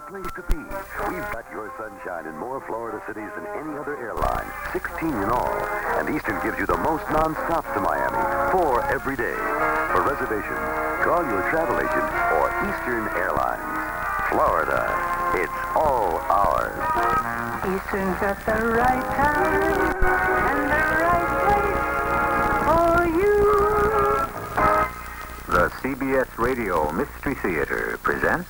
place to be. We've got your sunshine in more Florida cities than any other airline, 16 in all. And Eastern gives you the most non-stops to Miami, 4 every day. For reservations, call your travel agent or Eastern Airlines. Florida, it's all ours. Eastern's at the right time and the right place for you. The CBS Radio Mystery Theater presents...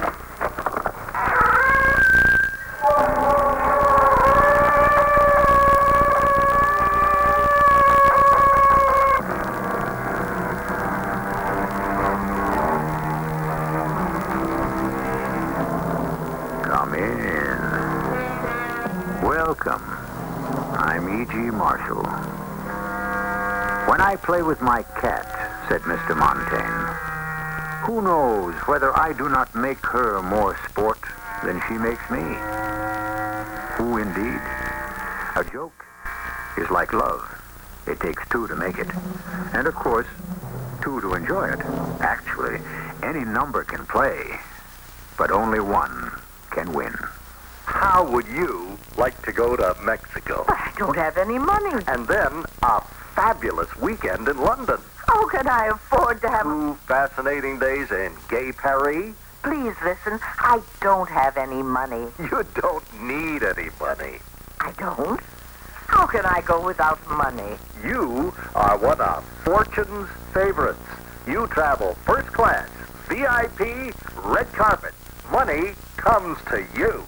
Come in. Welcome. I'm E.G. Marshall. When I play with my cat, said Mr. Montaigne, who knows whether I do not make her more sport than she makes me? Who indeed? A joke is like love. It takes two to make it. And of course, two to enjoy it. Actually, any number can play, but only one can win. How would you like to go to Mexico? I don't have any money. And then a fabulous weekend in London. How can I afford to have... 2 fascinating days in Gay Paris. Please listen, I don't have any money. You don't need any money. I don't? How can I go without money? You are one of Fortune's favorites. You travel first class, VIP, red carpet. Money comes to you.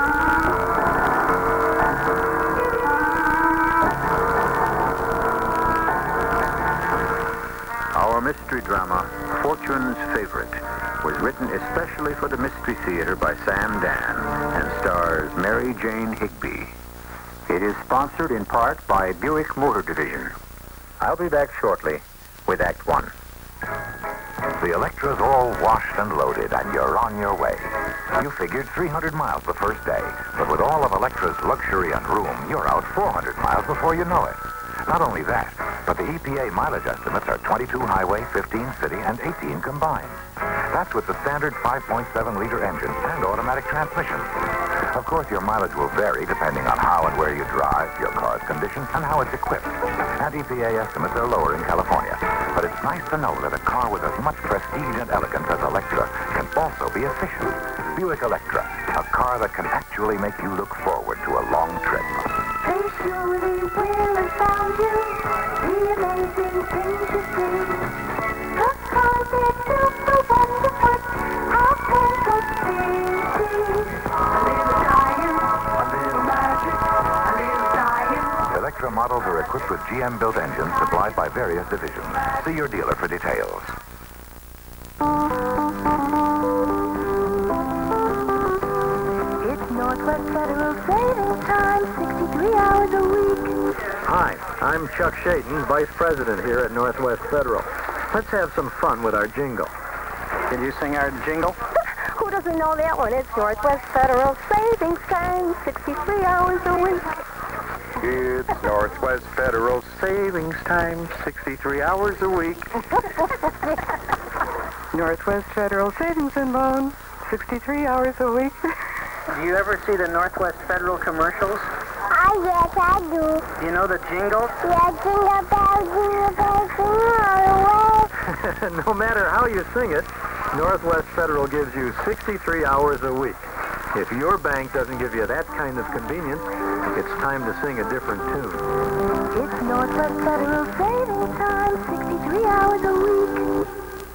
Our mystery drama, Fortune's Favorite, was written especially for the Mystery Theater by Sam Dan and stars Mary Jane Higby. It is sponsored in part by Buick Motor Division. I'll be back shortly with Act One. The Electra's all washed and loaded, and you're on your way. You figured 300 miles the first day, but with all of Electra's luxury and room, you're out 400 miles before you know it. Not only that, but the EPA mileage estimates are 22 highway, 15 city, and 18 combined. That's with the standard 5.7-liter engine and automatic transmission. Of course, your mileage will vary depending on how and where you drive, your car's condition, and how it's equipped. And EPA estimates are lower in California. But it's nice to know that a car with as much prestige and elegance as Electra can also be efficient. Buick Electra, a car that can actually make you look forward to a long trip. They surely will have found you, the amazing things you see. The cars that took the wonderful, how can such things be? A little science, a little magic, a little science. Electra models are equipped with GM-built engines supplied by various divisions. See your dealer for details. It's Northwest Federal Savings Time, 63 hours a week. Hi, I'm Chuck Shaden, Vice President here at Northwest Federal. Let's have some fun with our jingle. Can you sing our jingle? Who doesn't know that one? It's Northwest Federal Savings Time, 63 hours a week. It's Northwest Federal Savings Time, 63 hours a week. Northwest Federal Savings and Loan, 63 hours a week. Do you ever see the Northwest Federal commercials? Yes, I do. Do you know the jingle? Yeah, jingle bells, all the way. No matter how you sing it, Northwest Federal gives you 63 hours a week. If your bank doesn't give you that kind of convenience, it's time to sing a different tune. It's Northwest Federal Savings Time, 63 hours a week.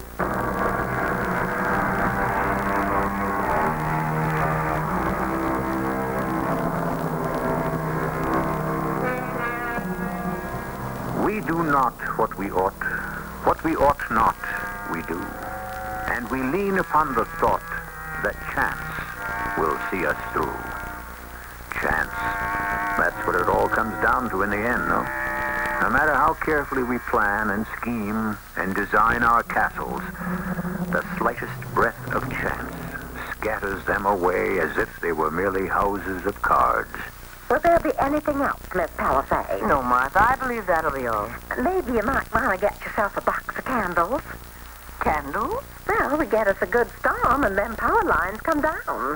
We do not what we ought not, we do. And we lean upon the thought that chance will see us through. Chance. That's what it all comes down to in the end, no? No matter how carefully we plan and scheme and design our castles, the slightest breath of chance scatters them away as if they were merely houses of cards. Will there be anything else, Miss Palisade? No, Martha, I believe that'll be all. Maybe you might want to get yourself a box of candles. Candles? Well, we get us a good storm and then power lines come down.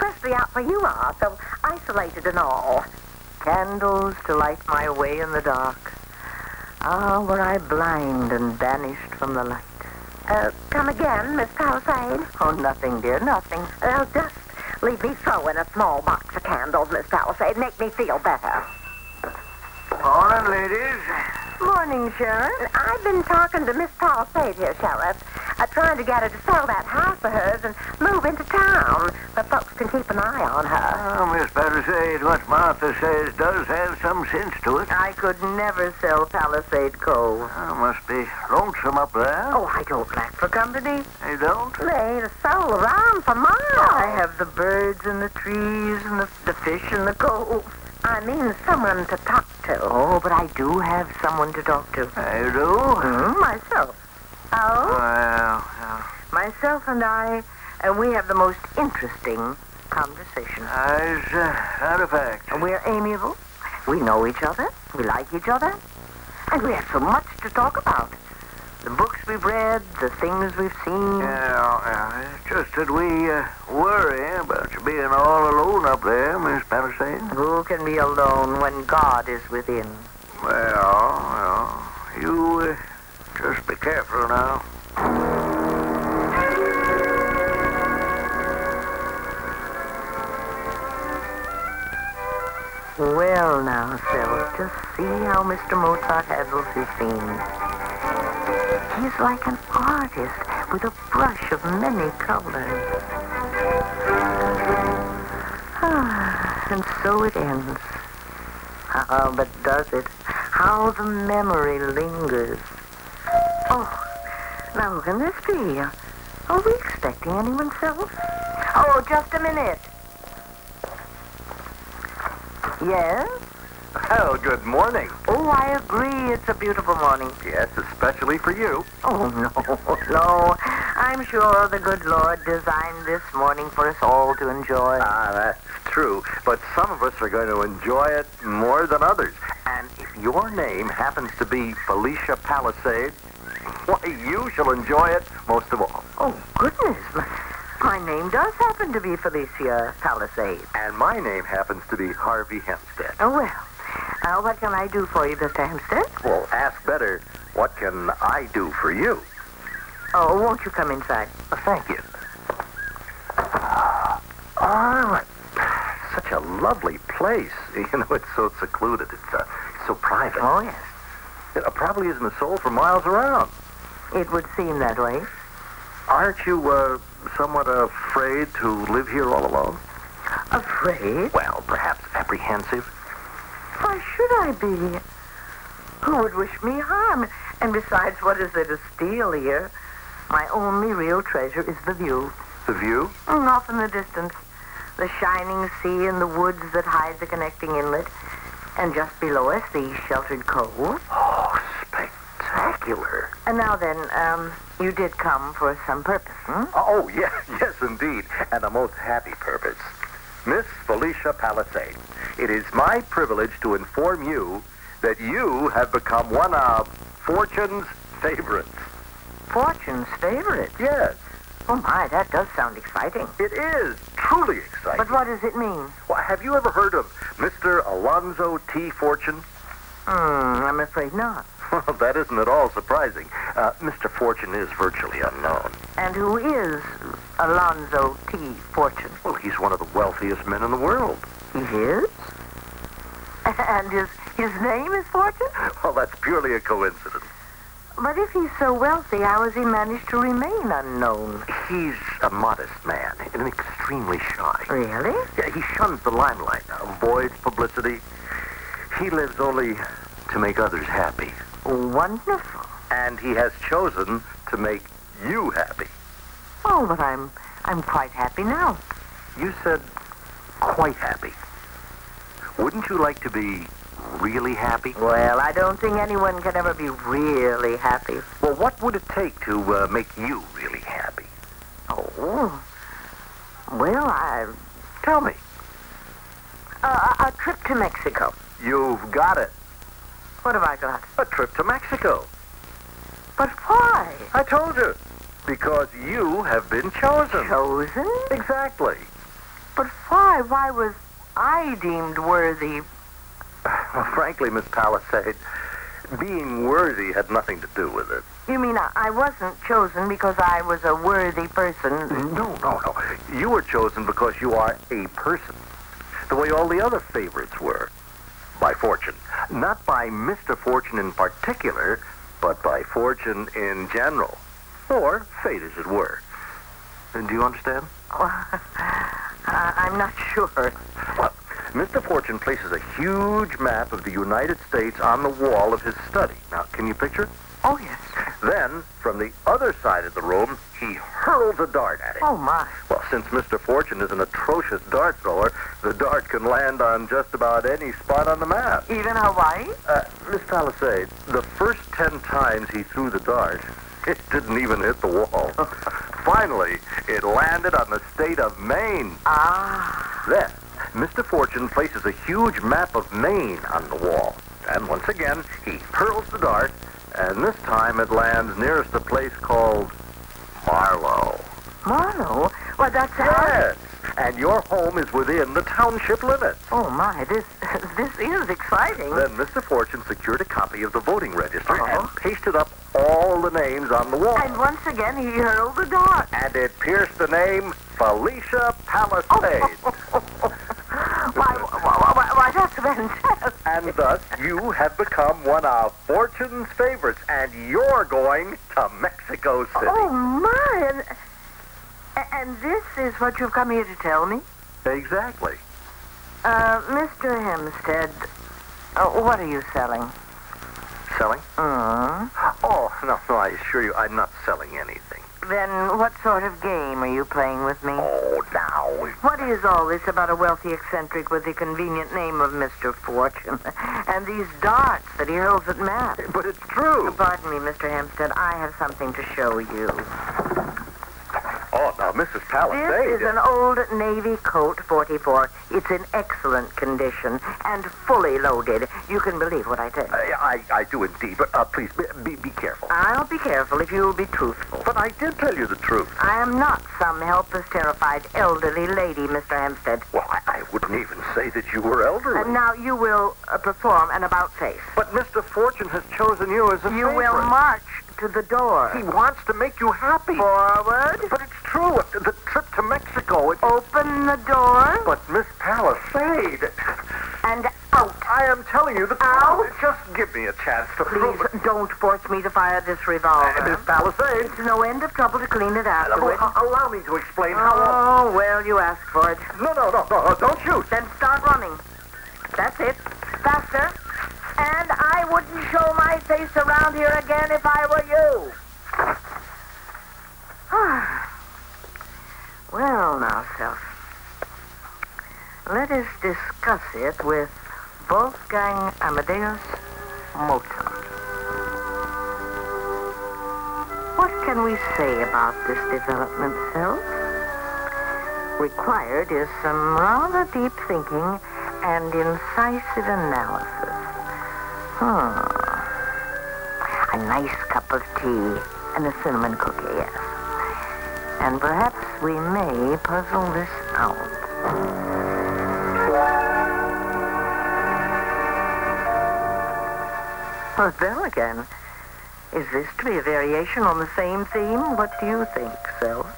especially out where you are, so isolated and all. Candles to light my way in the dark. Ah, were I blind and banished from the light. Come again, Miss Palisade? Oh, nothing, dear, nothing. Just leave me throw in a small box of candles, Miss Palisade. Make me feel better. Morning, ladies. Morning, Sheriff. I've been talking to Miss Palisade here, Sheriff. Trying to get her to sell that house of hers and move into town so folks can keep an eye on her. Oh, Miss Palisade, what Martha says does have some sense to it. I could never sell Palisade Cove. Oh, must be lonesome up there. Oh, I don't lack for company. You don't? There ain't a soul around for miles. I have the birds and the trees and the fish and the cove. I mean someone to talk to. Oh, but I do have someone to talk to. You do? Myself. Oh? Well. Myself and I, we have the most interesting conversation. As not a fact. We're amiable. We know each other. We like each other. And we have so much to talk about. The books we've read, the things we've seen. Yeah, it's just that we worry about you being all alone up there, Miss Palisade. Who can be alone when God is within? Well, you just be careful now. Well now, Self, just see how Mr. Mozart handles his scenes. He's like an artist with a brush of many colors. And so it ends. But does it? How the memory lingers. Oh, now who can this be? Are we expecting anyone, Self? Oh, just a minute. Yes? Well, good morning. Oh, I agree. It's a beautiful morning. Yes, especially for you. Oh, no. I'm sure the good Lord designed this morning for us all to enjoy. That's true. But some of us are going to enjoy it more than others. And if your name happens to be Felicia Palisade, why, you shall enjoy it most of all. Oh, goodness. My name does happen to be Felicia Palisade. And my name happens to be Harvey Hempstead. Oh, well. What can I do for you, Mr. Hempstead? Well, ask better, what can I do for you? Oh, won't you come inside? Thank you. Oh, such a lovely place. You know, it's so secluded. It's so private. Oh, yes. It probably isn't a soul for miles around. It would seem that way. Aren't you somewhat afraid to live here all alone? Afraid? Well, perhaps apprehensive. Why should I be? Who would wish me harm? And besides, what is there to steal here? My only real treasure is the view. The view? Off in the distance. The shining sea and the woods that hide the connecting inlet. And just below us, the sheltered cove. Oh, spectacular. And now then, you did come for some purpose, Oh, yes, indeed. And a most happy purpose. Miss Felicia Palisade, it is my privilege to inform you that you have become one of Fortune's favorites. Fortune's favorite? Yes, Oh, my, that does sound exciting. it is truly exciting. But what does it mean? Well, have you ever heard of Mr. Alonzo T. Fortune? I'm afraid not. Well, that isn't at all surprising. Mr. Fortune is virtually unknown. And who is Alonzo T. Fortune? Well, he's one of the wealthiest men in the world. He is? And his name is Fortune? Well, that's purely a coincidence. But if he's so wealthy, how has he managed to remain unknown? He's a modest man and extremely shy. Really? Yeah, he shuns the limelight, avoids publicity. He lives only to make others happy. Wonderful. And he has chosen to make you happy. Oh, but I'm quite happy now. You said quite happy. Wouldn't you like to be really happy? Well, I don't think anyone can ever be really happy. Well, what would it take to make you really happy? Oh. Well, Tell me. a trip to Mexico. You've got it. What have I got? A trip to Mexico. But why? I told you. Because you have been chosen. Chosen? Exactly. But why? Why was I deemed worthy? Well, frankly, Miss Palisade, being worthy had nothing to do with it. You mean I wasn't chosen because I was a worthy person? No. You were chosen because you are a person. The way all the other favorites were. By fortune. Not by Mr. Fortune in particular, but by fortune in general. Or fate, as it were. Do you understand? I'm not sure. Well, Mr. Fortune places a huge map of the United States on the wall of his study. Now, can you picture it? Oh, yes. Then, from the other side of the room, he hurls a dart at it. Oh, my. Well, since Mr. Fortune is an atrocious dart thrower, the dart can land on just about any spot on the map. Even Hawaii? Miss Palisade, the first 10 times he threw the dart, it didn't even hit the wall. Finally, it landed on the state of Maine. Ah. Then, Mr. Fortune places a huge map of Maine on the wall. And once again, he hurls the dart, and this time it lands nearest a place called Marlow. Marlow? Well, that's... Yes, and your home is within the township limits. Oh, my, this is exciting. Then Mr. Fortune secured a copy of the voting register Uh-huh. and pasted up all the names on the wall. And once again, he hurled the dart. And it pierced the name Felicia Palisade. Why, that's fantastic. And thus, you have become one of Fortune's favorites, and you're going to Mexico City. Oh, my. And this is what you've come here to tell me? Exactly. Mr. Hempstead, what are you selling? Selling? Mm. Oh, no, I assure you, I'm not selling anything. Then what sort of game are you playing with me? Oh, now. What is all this about a wealthy eccentric with the convenient name of Mr. Fortune? And these darts that he hurls at Matt? But it's true. Pardon me, Mr. Hempstead. I have something to show you. Oh, now, Mrs. Palisade. This is an old Navy Colt 44. It's in excellent condition and fully loaded. You can believe what I tell you. I do indeed, but please, be careful. I'll be careful if you'll be truthful. But I did tell you the truth. I am not some helpless, terrified, elderly lady, Mr. Hempstead. Well, I wouldn't even say that you were elderly. And now you will perform an about-face. But Mr. Fortune has chosen you as a You favorite. will march to the door. He wants to make you happy. Forward. But it's true. The trip to Mexico. Open the door. But Miss Palisade. And out. I am telling you the Out. truth. Just give me a chance to prove Please it. don't force me to fire this revolver. Miss Palisade. It's no end of trouble to clean it afterwards. Allow me to explain how... Oh, well, you asked for it. No, don't shoot. Then start running. That's it. Faster. And I wouldn't show my face around here again if I were you. Well, now, Self. Let us discuss it with Wolfgang Amadeus Mozart. What can we say about this development, Self? Required is some rather deep thinking and incisive analysis. A nice cup of tea and a cinnamon cookie, yes. And perhaps we may puzzle this out. Oh, bell again. Is this to be a variation on the same theme? What do you think, Self?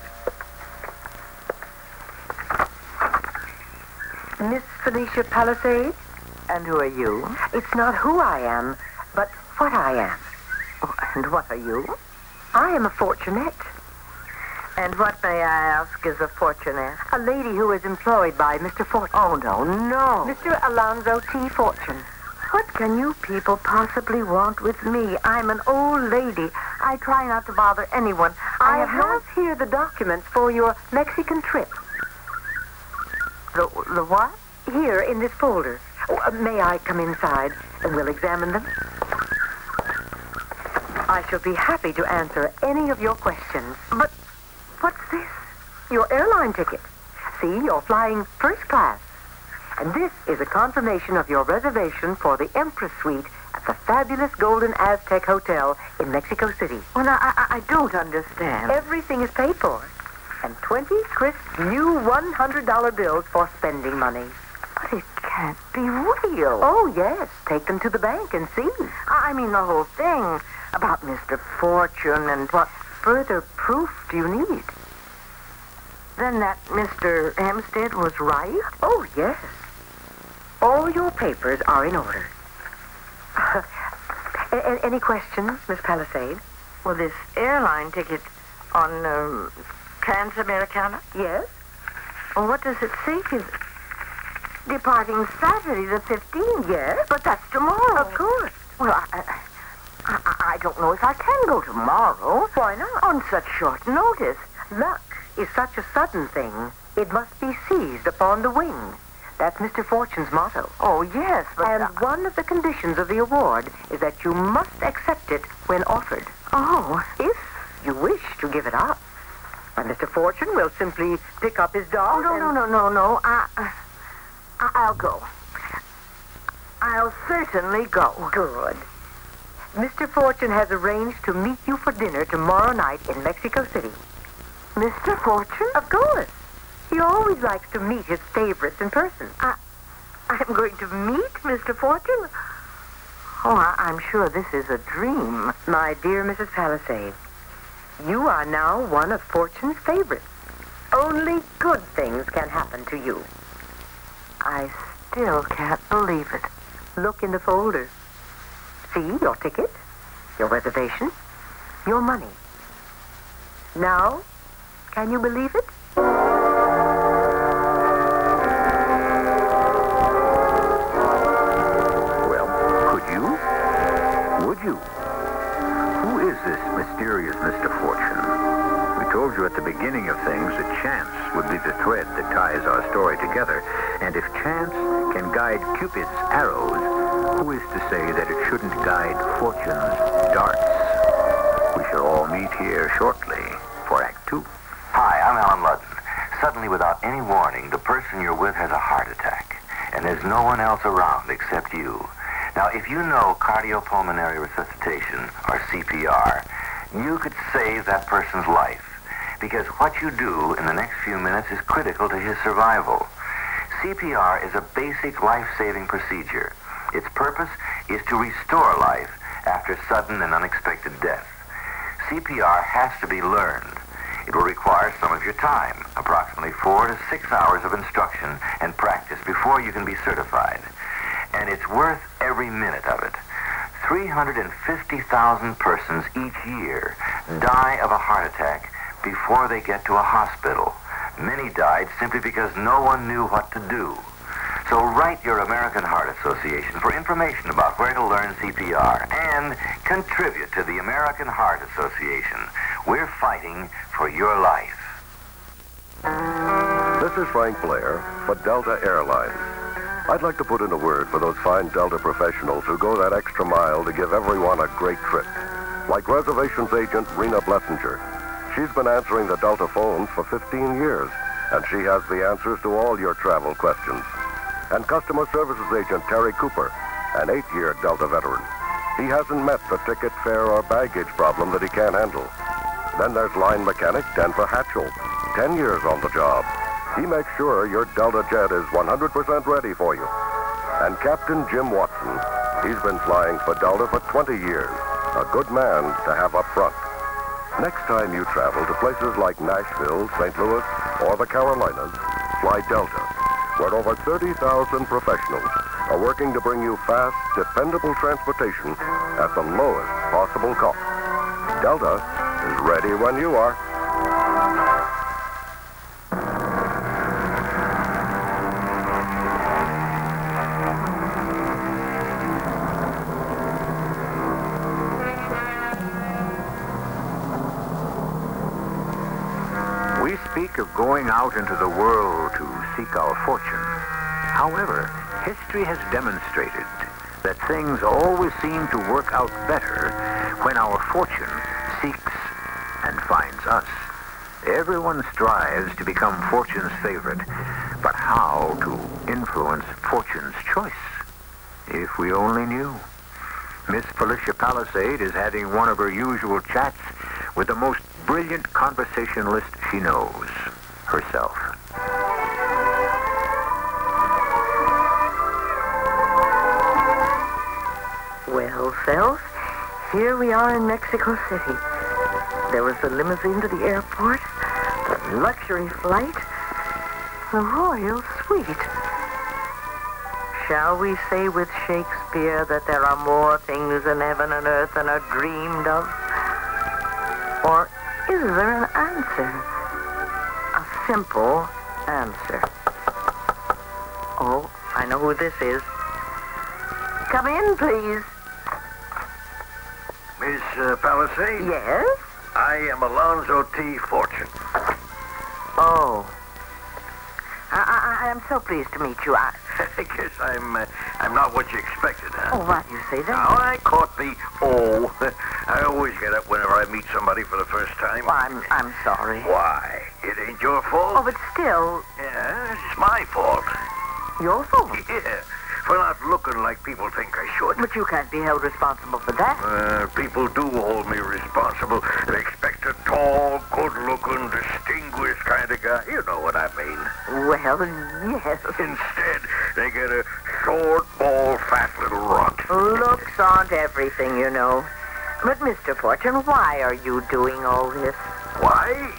Miss Felicia Palisade? And who are you? It's not who I am, but what I am. Oh, and what are you? I am a fortunette. And what, may I ask, is a fortunette? A lady who is employed by Mr. Fortune. Oh, no. Mr. Alonzo T. Fortune. What can you people possibly want with me? I'm an old lady. I try not to bother anyone. I have here the documents for your Mexican trip. The what? Here, in this folder. Oh, may I come inside and we'll examine them? I shall be happy to answer any of your questions. But what's this? Your airline ticket. See, you're flying first class. And this is a confirmation of your reservation for the Empress Suite at the fabulous Golden Aztec Hotel in Mexico City. Well, now, I don't understand. Everything is paid for. and 20 crisp new $100 bills for spending money. But it can't be real. Oh, yes. Take them to the bank and see. I mean the whole thing about Mr. Fortune and What further proof do you need? then that Mr. Hempstead was right? Oh, yes. All your papers are in order. Any questions, Miss Palisade? Well, this airline ticket on Transamericana? Yes? Well, what does it say? Is departing Saturday the 15th? Yes? But that's tomorrow. Of course. Well, I don't know if I can go tomorrow. Why not? On such short notice. Luck is such a sudden thing, it must be seized upon the wing. That's Mr. Fortune's motto. Oh, yes, but... And one of the conditions of the award is that you must accept it when offered. Oh. If you wish to give it up, and Mr. Fortune will simply pick up his dog. No. I'll go. I'll certainly go. Good. Mr. Fortune has arranged to meet you for dinner tomorrow night in Mexico City. Mr. Fortune? Of course. He always likes to meet his favorites in person. I'm going to meet Mr. Fortune? Oh, I'm sure this is a dream. My dear Mrs. Palisade, you are now one of Fortune's favorites. Only good things can happen to you. I still can't believe it. Look in the folder. See your ticket, your reservation, your money. Now, can you believe it? Well, could you? Would you? Who is this mysterious Mr. Fortune? We told you at the beginning of things that chance would be the thread that ties our story together. And if chance can guide Cupid's arrows, who is to say that it shouldn't guide Fortune's darts? We shall all meet here shortly for Act 2. Hi, I'm Alan Ludden. Suddenly, without any warning, the person you're with has a heart attack, and there's no one else around except you. Now, if you know cardiopulmonary resuscitation, or CPR, you could save that person's life, because what you do in the next few minutes is critical to his survival. CPR is a basic life-saving procedure. Its purpose is to restore life after sudden and unexpected death. CPR has to be learned. It will require some of your time, approximately 4 to 6 hours of instruction and practice before you can be certified. And it's worth every minute of it. 350,000 persons each year die of a heart attack before they get to a hospital. Many died simply because no one knew what to do. So write your American Heart Association for information about where to learn CPR and contribute to the American Heart Association. We're fighting for your life. This is Frank Blair for Delta Airlines. I'd like to put in a word for those fine Delta professionals who go that extra mile to give everyone a great trip. Like reservations agent Rena Blessinger. She's been answering the Delta phones for 15 years, and she has the answers to all your travel questions. And customer services agent Terry Cooper, an 8-year Delta veteran. He hasn't met the ticket, fare, or baggage problem that he can't handle. Then there's line mechanic Denver Hatchell, 10 years on the job. He makes sure your Delta jet is 100% ready for you. And Captain Jim Watson, he's been flying for Delta for 20 years. A good man to have up front. Next time you travel to places like Nashville, St. Louis, or the Carolinas, fly Delta, where over 30,000 professionals are working to bring you fast, dependable transportation at the lowest possible cost. Delta is ready when you are. We speak of going out into the world to seek our fortune. However, history has demonstrated that things always seem to work out better when our fortune seeks and finds us. Everyone strives to become fortune's favorite, but how to influence fortune's choice? If we only knew. Miss Felicia Palisade is having one of her usual chats with the most brilliant conversationalist she knows, herself. Well, Phelps, here we are in Mexico City. There was the limousine to the airport, the luxury flight, the royal suite. Shall we say with Shakespeare that there are more things in heaven and earth than are dreamed of? Or is there an answer? A simple answer. Oh, I know who this is. Come in, please. Miss Palisade? Yes? I am Alonzo T. Fortune. Oh. I am so pleased to meet you. I guess I'm not what you expected, huh? Oh, why do you say that? Now, I caught the O. I always get up whenever I meet somebody for the first time. Well, I'm sorry. Why? It ain't your fault? Oh, but still, Yeah, it's my fault. your fault. Yeah, for not looking like people think I should. But you can't be held responsible for that. People do hold me responsible. They expect a tall, good-looking, distinguished kind of guy. You know what I mean. Well, yes. Instead, they get a short, bald, fat little runt. Looks aren't everything, you know. But, Mr. Fortune, why are you doing all this? Why?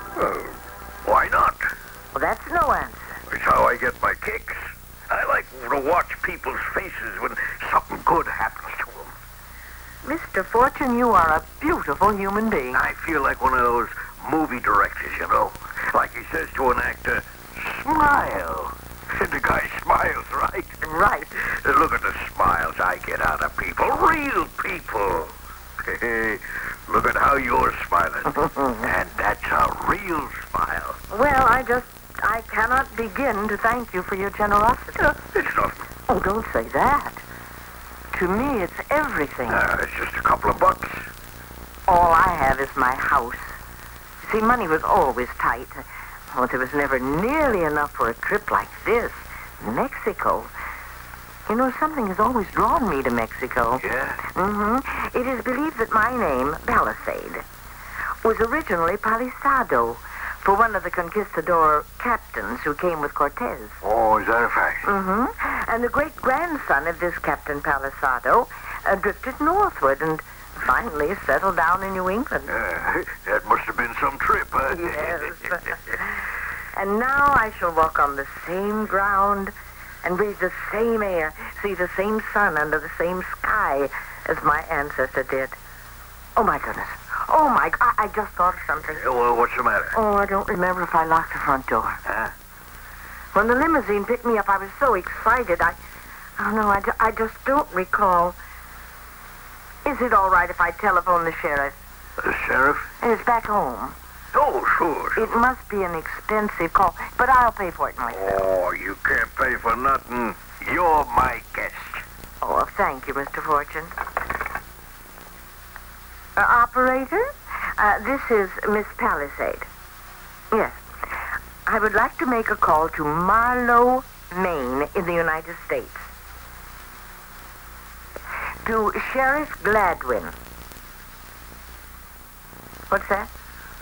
Why not? Well, that's no answer. It's how I get my kicks. I like to watch people's faces when something good happens to them. Mr. Fortune, you are a beautiful human being. I feel like one of those movie directors, you know. Like he says to an actor, smile. And the guy smiles, right? Right. Look at the smiles I get out of people. Real people. Hey, look at how you're smiling. And that's a real smile. Well, I cannot begin to thank you for your generosity. It's nothing. Oh, don't say that. To me, it's everything. It's just a couple of bucks. All I have is my house. See, money was always tight. Oh, there was never nearly enough for a trip like this. Mexico. You know, something has always drawn me to Mexico. Yeah? Mm-hmm. It is believed that my name, Palisade, was originally Palisado, for one of the conquistador captains who came with Cortez. Oh, is that a fact? Mm-hmm. And the great-grandson of this Captain Palisado drifted northward and finally settled down in New England. That must have been some trip, huh? Yes. And now I shall walk on the same ground and breathe the same air, see the same sun under the same sky as my ancestor did. Oh, my goodness. Oh, my... I just thought of something. Well, what's the matter? Oh, I don't remember if I locked the front door. Huh? When the limousine picked me up, I was so excited. I just don't recall. Is it all right if I telephone the sheriff? The sheriff? It's back home. Oh, sure. It must be an expensive call, but I'll pay for it myself. Oh, you can't pay for nothing. You're my guest. Oh, thank you, Mr. Fortune. Operator, this is Miss Palisade. Yes. I would like to make a call to Marlow, Maine, in the United States. To Sheriff Gladwin. What's that?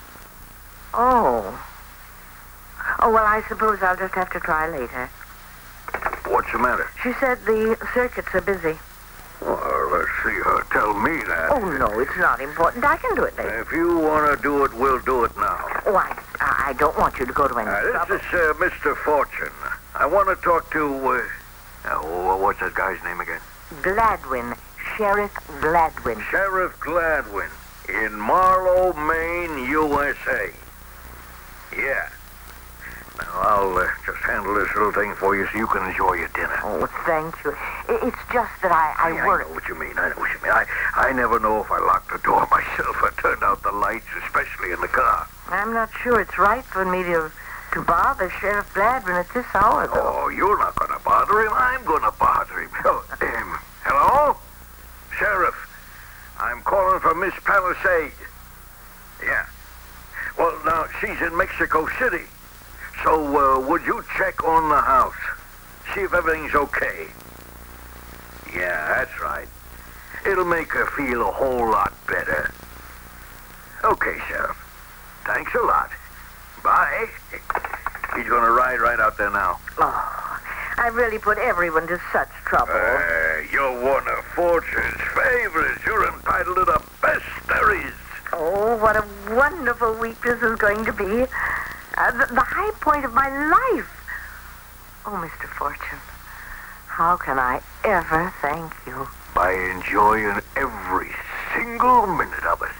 Oh. Oh, well, I suppose I'll just have to try later. What's the matter? She said the circuits are busy. Well, let's see her tell me that. Oh, no, it's not important. I can do it later. If you want to do it, we'll do it now. Oh, I don't want you to go to any trouble. This is Mr. Fortune. I want to talk to, what's that guy's name again? Gladwin. Sheriff Gladwin. Sheriff Gladwin in Marlow, Maine, USA. Yeah. Now, I'll just handle this little thing for you so you can enjoy your dinner. Oh, thank you. It's just that I work. I know what you mean. I never know if I locked the door myself or turned out the lights, especially in the car. I'm not sure it's right for me to bother Sheriff Gladwin at this hour, though. Oh, you're not going to bother him. I'm going to bother him. Oh, hello? Sheriff, I'm calling for Miss Palisade. Yeah. Well, now, she's in Mexico City. So, would you check on the house? See if everything's okay. Yeah, that's right. It'll make her feel a whole lot better. Okay, Sheriff. Thanks a lot. Bye. He's going to ride right out there now. Oh, I really put everyone to such trouble. You're one of Fortune's favorites. You're entitled to the best there is. Oh, what a wonderful week this is going to be. The high point of my life. Oh, Mr. Fortune, how can I ever thank you? By enjoying every single minute of it.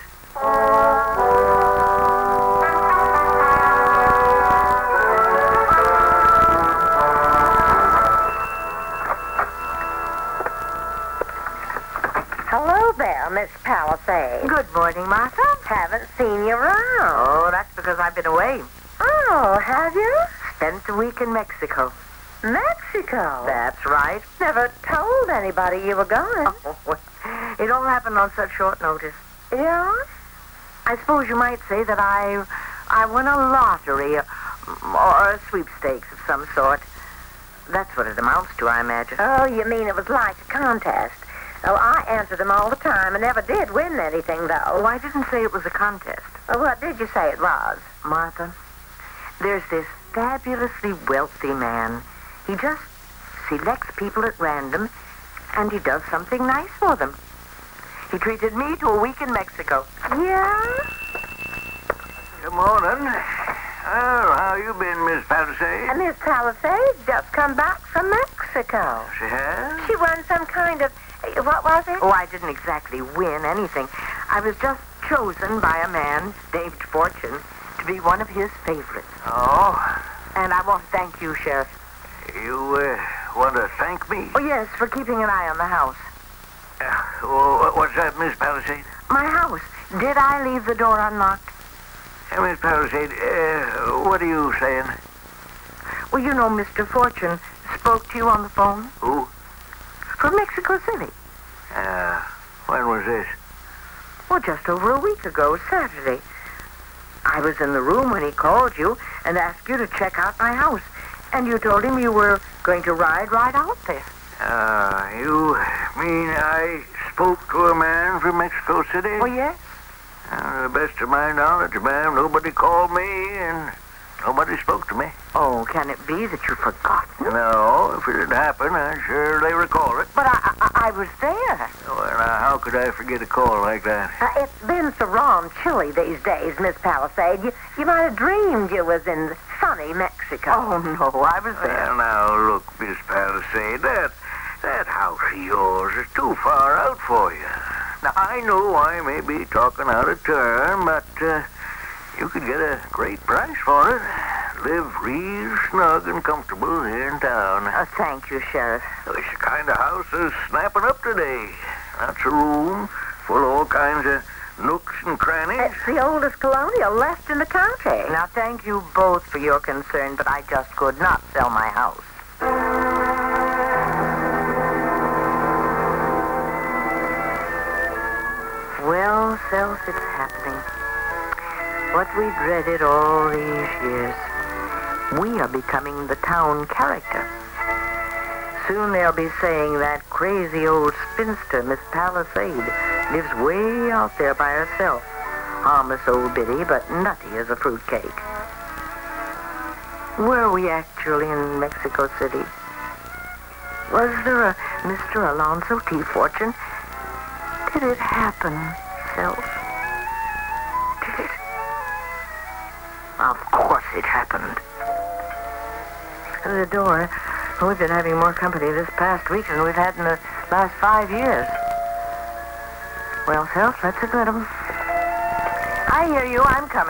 Hello there, Miss Palisade. Good morning, Martha. Haven't seen you around. Oh, that's because I've been away. Oh, have you? Spent the week in Mexico. Mexico? That's right. Never told anybody you were going. Oh, it all happened on such short notice. Yeah? I suppose you might say that I won a lottery or a sweepstakes of some sort. That's what it amounts to, I imagine. Oh, you mean it was like a contest? Oh, I answered them all the time and never did win anything, though. Oh, I didn't say it was a contest. Oh, what did you say it was? Martha, there's this fabulously wealthy man. He just selects people at random, and he does something nice for them. He treated me to a week in Mexico. Yeah? Good morning. Oh, how you been, Miss Palisade? And Miss Palisade just come back from Mexico. She has? She won some kind of... What was it? Oh, I didn't exactly win anything. I was just chosen by a man named Fortune to be one of his favorites. Oh? And I want to thank you, Sheriff. You, want to thank me? Oh, yes, for keeping an eye on the house. What's that, Miss Palisade? My house. Did I leave the door unlocked? Miss Palisade, what are you saying? Well, you know, Mr. Fortune spoke to you on the phone. Who? From Mexico City. When was this? Well, just over a week ago, Saturday. I was in the room when he called you and asked you to check out my house. And you told him you were going to ride right out there. You mean I spoke to a man from Mexico City? Oh, yes? To the best of my knowledge, ma'am, nobody called me and nobody spoke to me. Oh, can it be that you've forgotten? No, if it had happened, I'd surely recall it. But I was there. Well, how could I forget a call like that? It's been so raw chilly these days, Miss Palisade. You might have dreamed you was in sunny Mexico. Oh, no, I was there. Well, now, look, Miss Palisade, that house of yours is too far out for you. Now, I know I may be talking out of turn, but you could get a great price for it. Live real snug and comfortable here in town. Thank you, Sheriff. It's the kind of house that's snapping up today. Lots of room, full of all kinds of nooks and crannies. It's the oldest colonial left in the county. Now, thank you both for your concern, but I just could not sell my house. Well, Self, it's happening. What we dreaded all these years. We are becoming the town character. Soon they'll be saying that crazy old spinster, Miss Palisade, lives way out there by herself. Harmless old biddy, but nutty as a fruitcake. Were we actually in Mexico City? Was there a Mr. Alonzo T. Fortune? Did it happen, Self? Did it? Of course it happened. The door. We've been having more company this past week than we've had in the last 5 years. Well, Self, let's admit them. I hear you. I'm coming.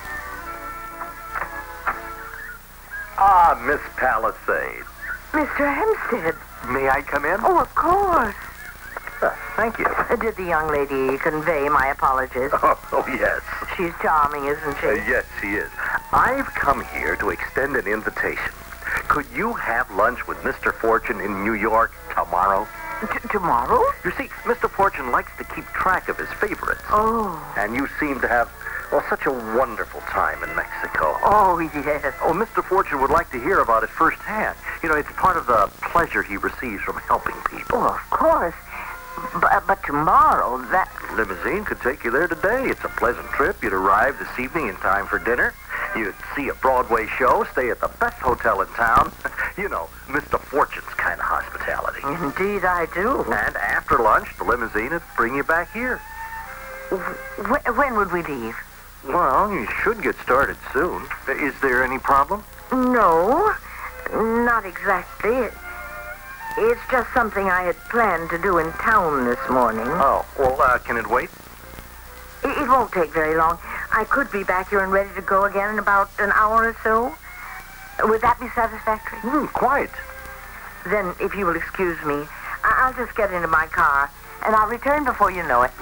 Ah, Miss Palisade. Mr. Hempstead. May I come in? Oh, of course. Thank you. Did the young lady convey my apologies? Oh, yes. She's charming, isn't she? Yes, she is. I've come here to extend an invitation. Could you have lunch with Mr. Fortune in New York tomorrow? Tomorrow? You see, Mr. Fortune likes to keep track of his favorites. Oh. And you seem to have, well, such a wonderful time in Mexico. Oh, yes. Oh, Mr. Fortune would like to hear about it firsthand. You know, it's part of the pleasure he receives from helping people. Oh, of course. But tomorrow, limousine could take you there today. It's a pleasant trip. You'd arrive this evening in time for dinner. You'd see a Broadway show, stay at the best hotel in town. You know, Mr. Fortune's kind of hospitality. Indeed, I do. And after lunch, the limousine would bring you back here. When would we leave? Well, you should get started soon. Is there any problem? No, not exactly. It's just something I had planned to do in town this morning. Oh, well, can it wait? It won't take very long. I could be back here and ready to go again in about an hour or so. Would that be satisfactory? Quite. Then, if you will excuse me, I'll just get into my car, and I'll return before you know it.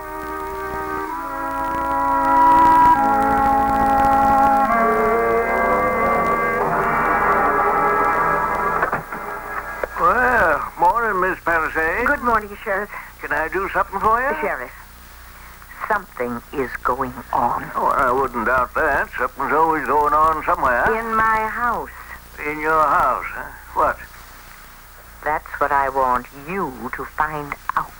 Well, morning, Miss Palisade. Good morning, Sheriff. Can I do something for you? Sheriff, something is going on. Oh, I wouldn't doubt that. Something's always going on somewhere. In my house. In your house, huh? What? That's what I want you to find out.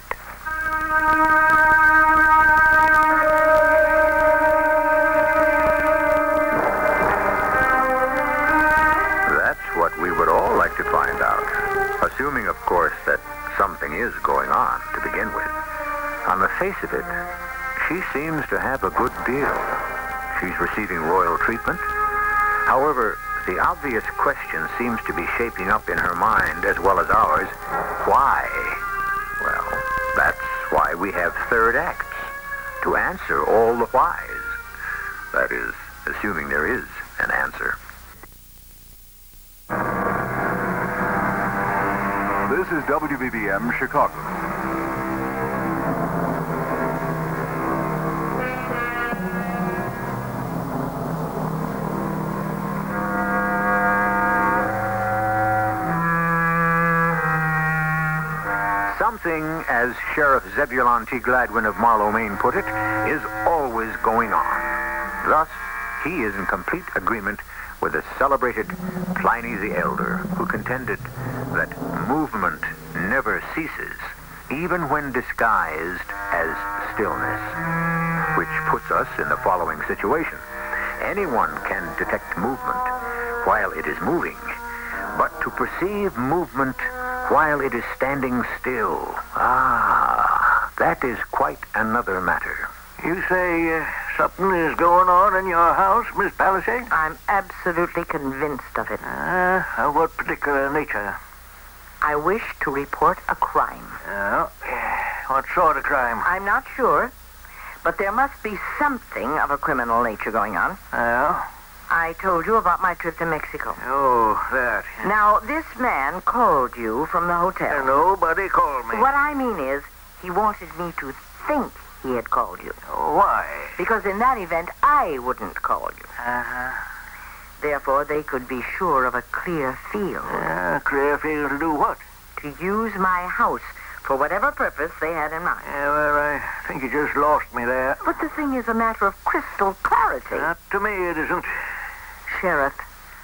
That's what we would all like to find out. Assuming, of course, that something is going on to begin with. On the face of it, she seems to have a good deal. She's receiving royal treatment. However, the obvious question seems to be shaping up in her mind as well as ours. Why? Well, that's why we have third acts. To answer all the whys. That is, assuming there is an answer. This is WBBM Chicago. Something, as Sheriff Zebulon T. Gladwin of Marlow, Maine put it, is always going on. Thus, he is in complete agreement with the celebrated Pliny the Elder, who contended that movement never ceases, even when disguised as stillness. Which puts us in the following situation. Anyone can detect movement while it is moving, but to perceive movement while it is standing still, that is quite another matter. You say something is going on in your house, Miss Palisade? I'm absolutely convinced of it. Of what particular nature? I wish to report a crime. Oh, what sort of crime? I'm not sure, but there must be something of a criminal nature going on. Oh? I told you about my trip to Mexico. Oh, that. Now, this man called you from the hotel. Nobody called me. What I mean is, he wanted me to think he had called you. Why? Because in that event, I wouldn't call you. Uh-huh. Therefore, they could be sure of a clear field. Clear field to do what? To use my house for whatever purpose they had in mind. Well, I think you just lost me there. But the thing is a matter of crystal clarity. Not to me, it isn't. Sheriff,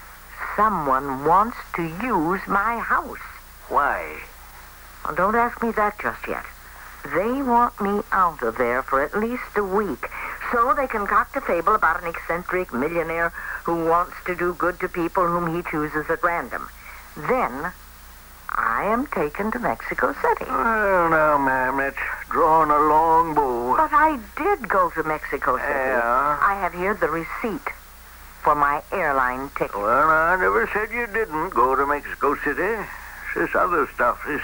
someone wants to use my house. Why? Well, don't ask me that just yet. They want me out of there for at least a week, so they concoct a fable about an eccentric millionaire who wants to do good to people whom he chooses at random. Then, I am taken to Mexico City. Well, now, ma'am, that's drawing a long bow. But I did go to Mexico City. Yeah? I have here the receipt for my airline ticket. Well, I never said you didn't go to Mexico City. It's this other stuff, this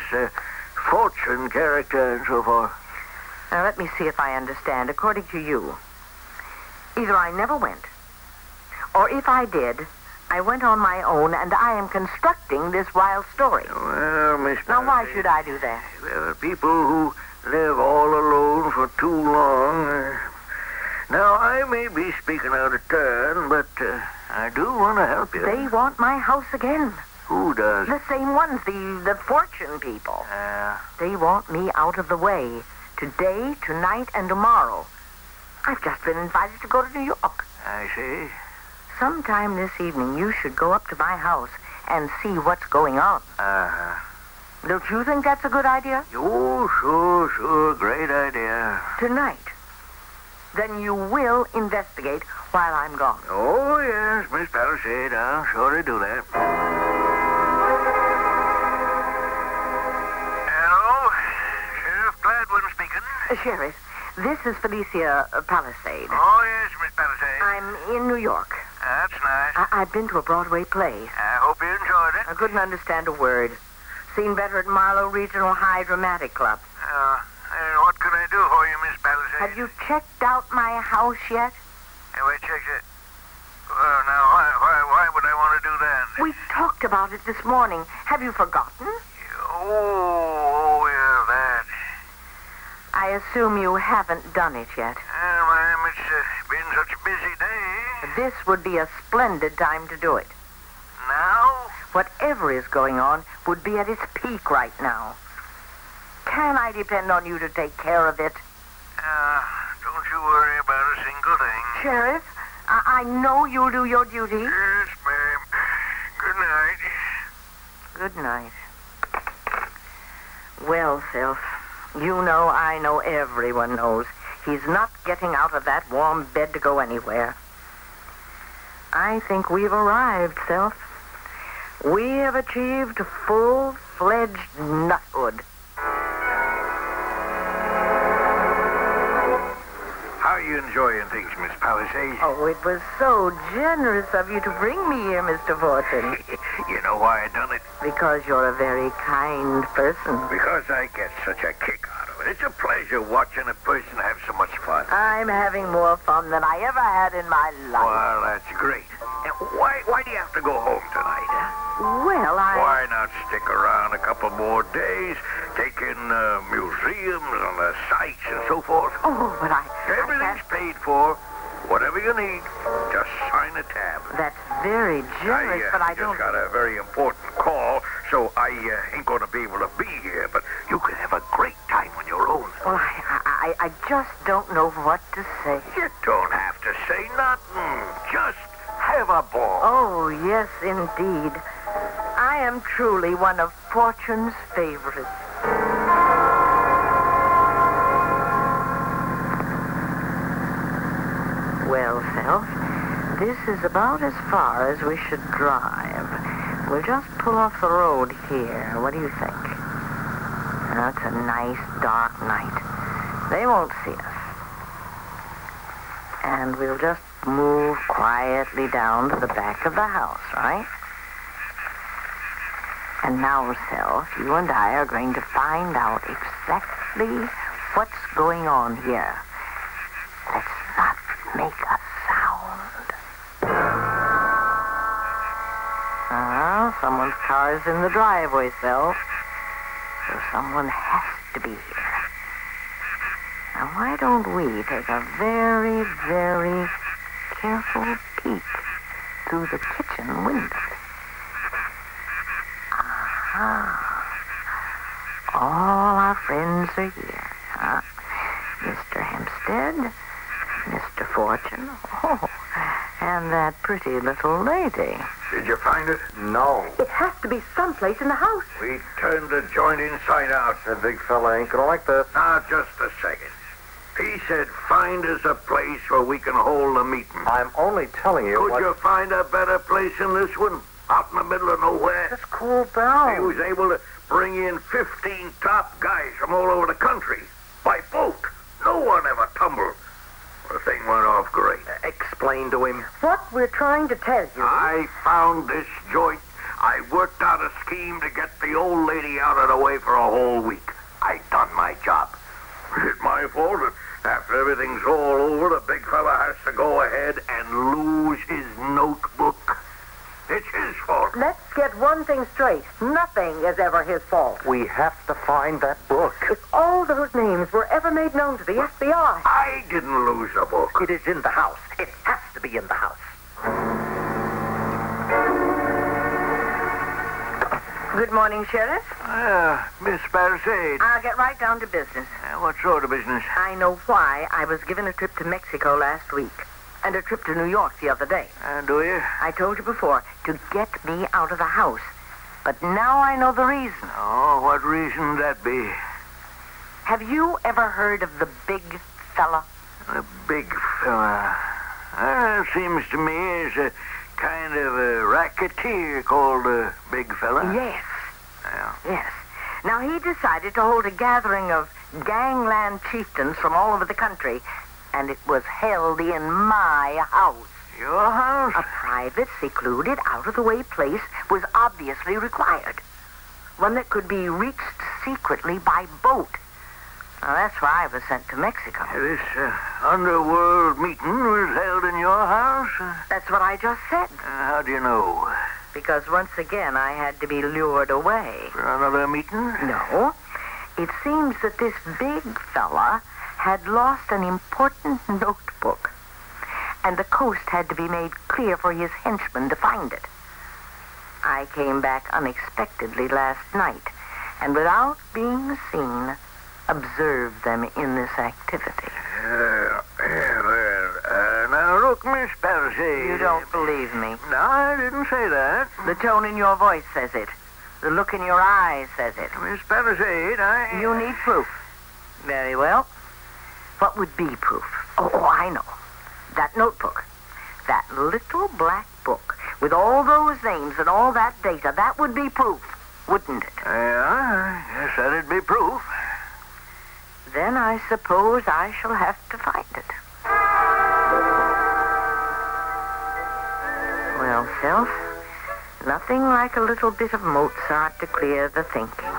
fortune character and so forth. Now, let me see if I understand. According to you, either I never went, or if I did, I went on my own, and I am constructing this wild story. Well, Miss Now, why Palisade, should I do that? there are people who live all alone for too long. Now, I may be speaking out of turn, but I do want to help you. They want my house again. Who does? The same ones, the fortune people. They want me out of the way. Today, tonight, and tomorrow. I've just been invited to go to New York. I see. Sometime this evening, you should go up to my house and see what's going on. Uh-huh. Don't you think that's a good idea? Oh, sure. Great idea. Tonight. Then you will investigate while I'm gone. Oh, yes, Miss Palisade. I'll surely do that. Hello? Sheriff Gladwin speaking. Sheriff, this is Felicia Palisade. Oh, yes, Miss Palisade. I'm in New York. That's nice. I've been to a Broadway play. I hope you enjoyed it. I couldn't understand a word. Seen better at Marlowe Regional High Dramatic Club. What can I do for you, Miss Palisade? Have you checked out my house yet? Have I checked it? Well, now, why would I want to do that? We talked about it this morning. Have you forgotten? Oh, yeah, that. I assume you haven't done it yet. Ma'am, it's been such a busy day. This would be a splendid time to do it. Now? Whatever is going on would be at its peak right now. Can I depend on you to take care of it? Don't you worry about a single thing. Sheriff, I know you'll do your duty. Yes, ma'am. Good night. Good night. Well, Sylph, you know, I know, everyone knows. He's not getting out of that warm bed to go anywhere. I think we've arrived, Sylph. We have achieved full-fledged nuthood. How are you enjoying things, Miss Palisade? Oh, it was so generous of you to bring me here, Mr. Fortune. You know why I done it? Because you're a very kind person. Because I get such a kick out of it. It's a pleasure watching a person have so much fun. I'm having more fun than I ever had in my life. Well, that's great. And why do you have to go home tonight, huh? Well, Why not stick around a couple more days, taking museums and the sights and so forth? Oh, but Everything's paid for. Whatever you need, just sign a tab. That's very generous, but I don't... just got a very important call, so I ain't going to be able to be here, but you can have a great time on your own. Well, I just don't know what to say. You don't have to say nothing. Just have a ball. Oh, yes, indeed. I am truly one of Fortune's favorites. Well, Sylph, this is about as far as we should drive. We'll just pull off the road here. What do you think? It's a nice, dark night. They won't see us. And we'll just move quietly down to the back of the house, right? And now, Sylph, you and I are going to find out exactly what's going on here. Let's not make a sound. Someone's car's in the driveway, Sylph. So someone has to be here. Now, why don't we take a very, very careful peek through the kitchen window? All our friends are here, huh? Mr. Hempstead, Mr. Fortune, and that pretty little lady. Did you find it? No. It has to be someplace in the house. We turned the joint inside out. That big fella ain't gonna like this. Now, just a second. He said find us a place where we can hold a meeting. I'm only telling you Could you find a better place than this one? Out in the middle of nowhere? Just cool down. He was able to bring in 15 top guys from all over the country. By boat. No one ever tumbled. The thing went off great. Explain to him. What we're trying to tell you... I found this joint. I worked out a scheme to get the old lady out of the way for a whole week. I done my job. Is it my fault that after everything's all over, the big fella has to go ahead and lose his notebook? It's his fault. Let's get one thing straight. Nothing is ever his fault. We have to find that book. If all those names were ever made known to the FBI... I didn't lose the book. It is in the house. It has to be in the house. Good morning, Sheriff. Miss Palisade. I'll get right down to business. What sort of business? I know why I was given a trip to Mexico last week and a trip to New York the other day. Do you? I told you before, to get me out of the house. But now I know the reason. Oh, what reason would that be? Have you ever heard of the big fella? A big fella. Seems to me as a kind of a racketeer called a big fella. Yes. Yeah. Yes. Now, he decided to hold a gathering of gangland chieftains from all over the country, and it was held in my house. Your house? A private, secluded, out-of-the-way place was obviously required. One that could be reached secretly by boat. Now, that's why I was sent to Mexico. This underworld meeting was held in your house? That's what I just said. How do you know? Because once again, I had to be lured away. For another meeting? No. It seems that this big fella had lost an important notebook, and the coast had to be made clear for his henchmen to find it. I came back unexpectedly last night, and without being seen, observed them in this activity. Now, look, Miss Palisade. You don't believe me. No, I didn't say that. The tone in your voice says it. The look in your eyes says it. Miss Palisade, You need proof. Very well. What would be proof? Oh, I know. That notebook. That little black book with all those names and all that data. That would be proof, wouldn't it? Yeah, yes, that'd be proof. Then I suppose I shall have to find it. Well, Self, nothing like a little bit of Mozart to clear the thinking.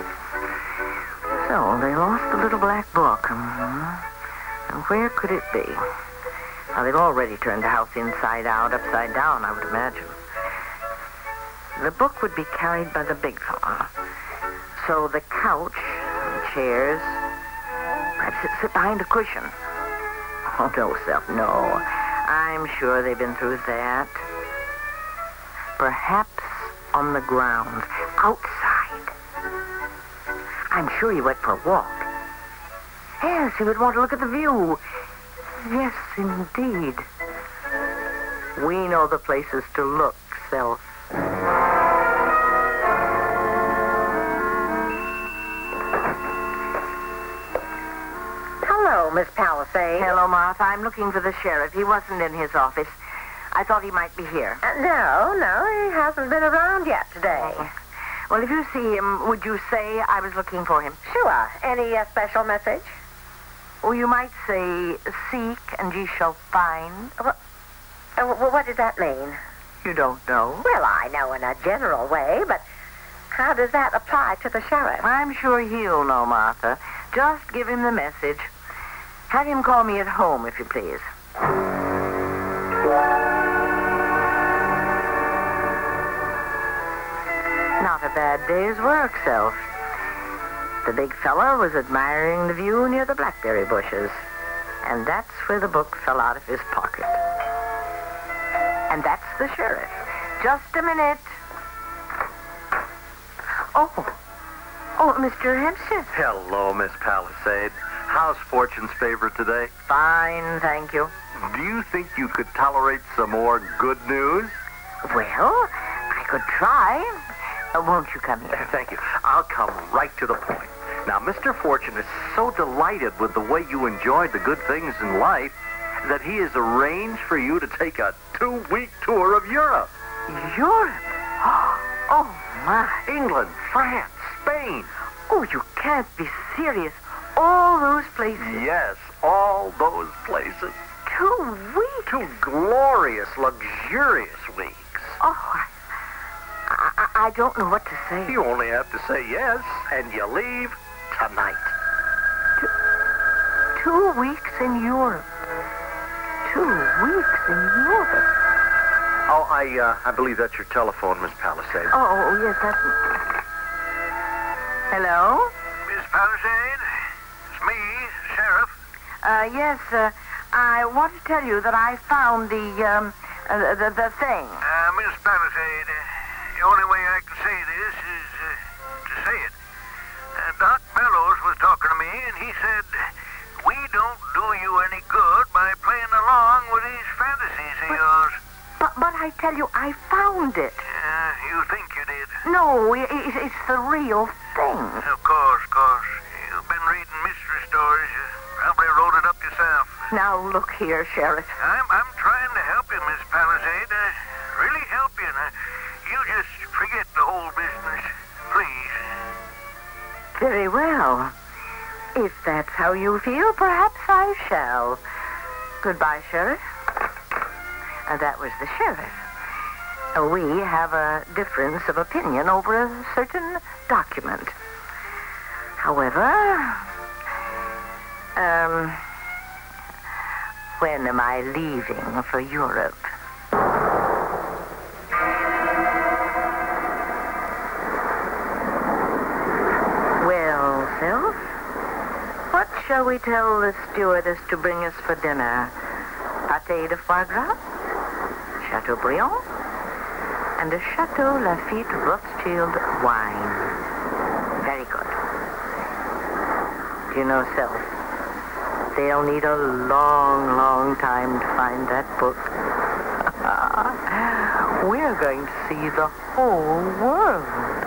So, they lost the little black book. And where could it be? Now, they've already turned the house inside out, upside down, I would imagine. The book would be carried by the big fella. So the couch, the chairs, perhaps it sit behind a cushion. Oh, no, Self, no. I'm sure they've been through that. Perhaps on the grounds, outside. I'm sure he went for a walk. Yes, he would want to look at the view. Yes, indeed. We know the places to look, Self. Hello, Miss Palisade. Hello, Martha. I'm looking for the sheriff. He wasn't in his office. I thought he might be here. No, he hasn't been around yet today. Well, if you see him, would you say I was looking for him? Sure. Any special message? Or you might say, seek and ye shall find. What does that mean? You don't know? Well, I know in a general way, but how does that apply to the sheriff? I'm sure he'll know, Martha. Just give him the message. Have him call me at home, if you please. Not a bad day's work, Self. The big fella was admiring the view near the blackberry bushes. And that's where the book fell out of his pocket. And that's the sheriff. Just a minute. Oh, Mr. Hempstead. Hello, Miss Palisade. How's Fortune's favor today? Fine, thank you. Do you think you could tolerate some more good news? Well, I could try. Won't you come here? Thank you. I'll come right to the point. Now, Mr. Fortune is so delighted with the way you enjoyed the good things in life that he has arranged for you to take a 2-week tour of Europe. Europe? Oh, my. England, France, Spain. Oh, you can't be serious. All those places. Yes, all those places. 2 weeks? 2 glorious, luxurious weeks. Oh, I don't know what to say. You only have to say yes, and you leave tonight. 2 weeks in Europe. 2 weeks in Europe. Oh, I believe that's your telephone, Miss Palisade. Oh, yes, that's... Hello? Miss Palisade? It's me, Sheriff. Yes, I want to tell you that I found the thing. Miss Palisade, the only way I can say this is to say it. Doc Bellows was talking to me, and he said, we don't do you any good by playing along with these fantasies of yours. But I tell you, I found it. You think you did. it? No, it's the real thing. Of course. You've been reading mystery stories. You probably wrote it up yourself. Now, look here, Sheriff. I'm trying to help you, Miss Palisade. Really help you. Now, you just forget the whole business, please. Very well. If that's how you feel, perhaps I shall. Goodbye, Sheriff. That was the sheriff. We have a difference of opinion over a certain document. However, when am I leaving for Europe? Well, Self, what shall we tell the stewardess to bring us for dinner? Pâté de foie gras, Chateaubriand, and a Chateau Lafite Rothschild wine. Very good. Do you know, Self, they'll need a long, long time to find that book. We're going to see the whole world.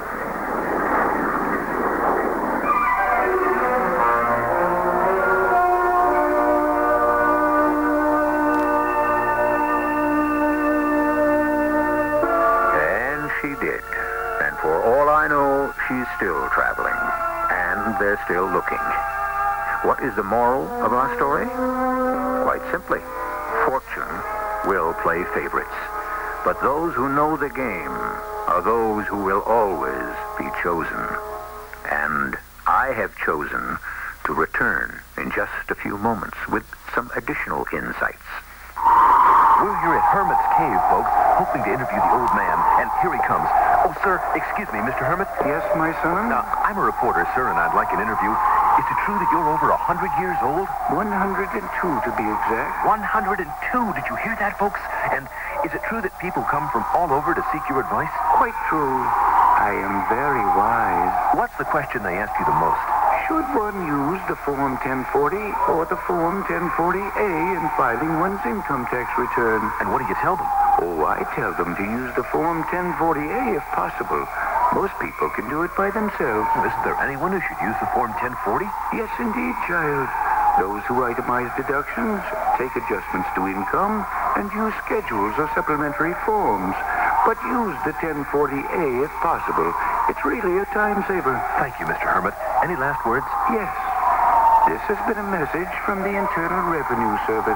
She's still traveling, and they're still looking. What is the moral of our story? Quite simply, fortune will play favorites, but those who know the game are those who will always be chosen. And I have chosen to return in just a few moments with some additional insights. We're here at Hermit's Cave, folks, hoping to interview the old man, and here he comes. Oh, sir, excuse me, Mr. Hermit. Yes, my son? I'm a reporter, sir, and I'd like an interview. Is it true that you're over 100 years old? 102 to be exact. 102? Did you hear that, folks? And is it true that people come from all over to seek your advice? Quite true. I am very wise. What's the question they ask you the most? Should one use the Form 1040 or the Form 1040A in filing one's income tax return? And what do you tell them? Oh, I tell them to use the Form 1040A if possible. Most people can do it by themselves. Isn't there anyone who should use the Form 1040? Yes, indeed, child. Those who itemize deductions, take adjustments to income, and use schedules or supplementary forms. But use the 1040A if possible. It's really a time saver. Thank you, Mr. Hermit. Any last words? Yes. This has been a message from the Internal Revenue Service.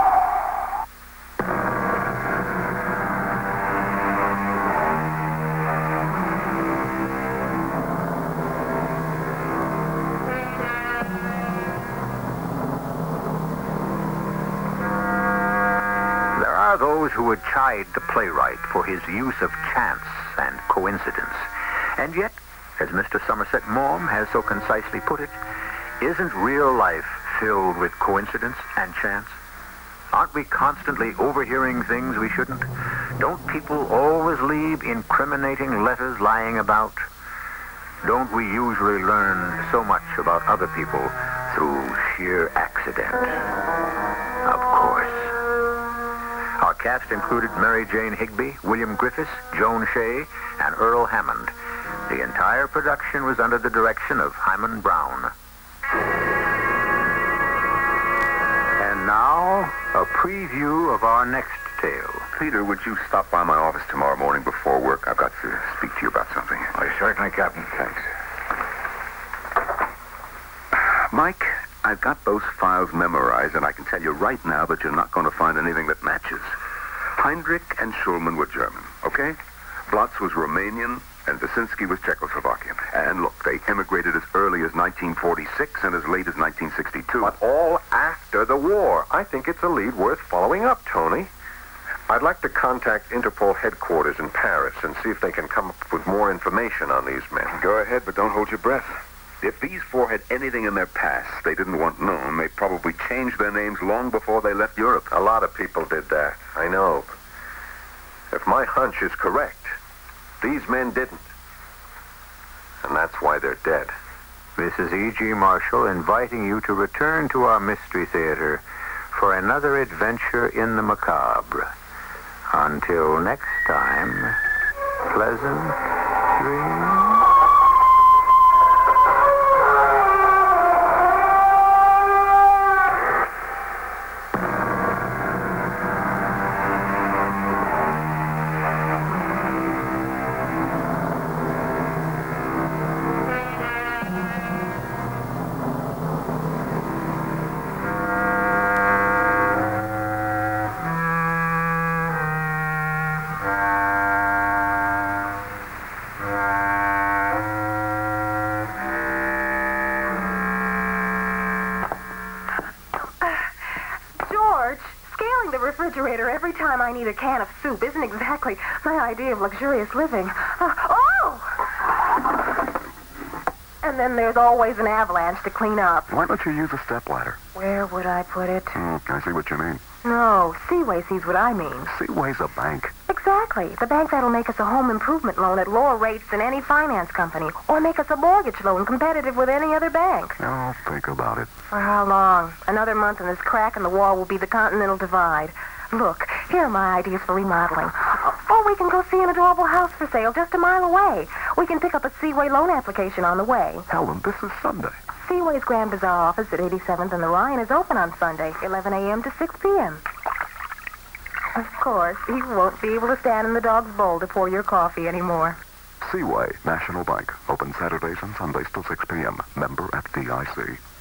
Those who would chide the playwright for his use of chance and coincidence. And yet, as Mr. Somerset Maugham has so concisely put it, isn't real life filled with coincidence and chance? Aren't we constantly overhearing things we shouldn't? Don't people always leave incriminating letters lying about? Don't we usually learn so much about other people through sheer accident? Of course. Our cast included Mary Jane Higby, William Griffiths, Joan Shea, and Earl Hammond. The entire production was under the direction of Hyman Brown. And now, a preview of our next tale. Peter, would you stop by my office tomorrow morning before work? I've got to speak to you about something. Oh, certainly, Captain. Thanks. Mike, I've got those files memorized, and I can tell you right now that you're not going to find anything that matches. Heinrich and Schulman were German, okay? Blotz was Romanian, and Wyszynski was Czechoslovakian. And look, they emigrated as early as 1946 and as late as 1962. But all after the war. I think it's a lead worth following up, Tony. I'd like to contact Interpol headquarters in Paris and see if they can come up with more information on these men. Go ahead, but don't hold your breath. If these four had anything in their past they didn't want known, they probably changed their names long before they left Europe. A lot of people did that, I know. If my hunch is correct, these men didn't. And that's why they're dead. This is E.G. Marshall inviting you to return to our Mystery Theater for another adventure in the macabre. Until next time, pleasant George, scaling the refrigerator every time I need a can of soup isn't exactly my idea of luxurious living. And then there's always an avalanche to clean up. Why don't you use a stepladder? Where would I put it? I see what you mean. No, Seaway sees what I mean. Seaway's a bank. Exactly. The bank that'll make us a home improvement loan at lower rates than any finance company, or make us a mortgage loan competitive with any other bank. I'll think about it. For how long? Another month and this crack in the wall will be the Continental Divide. Look, here are my ideas for remodeling. Or we can go see an adorable house for sale just a mile away. We can pick up a Seaway loan application on the way. Helen, this is Sunday. Seaway's Grand Bazaar office at 87th and the Ryan is open on Sunday, 11 a.m. to 6 p.m. Of course, you won't be able to stand in the dog's bowl to pour your coffee anymore. Seaway National Bank. Open Saturdays and Sundays till 6 p.m. Member FDIC.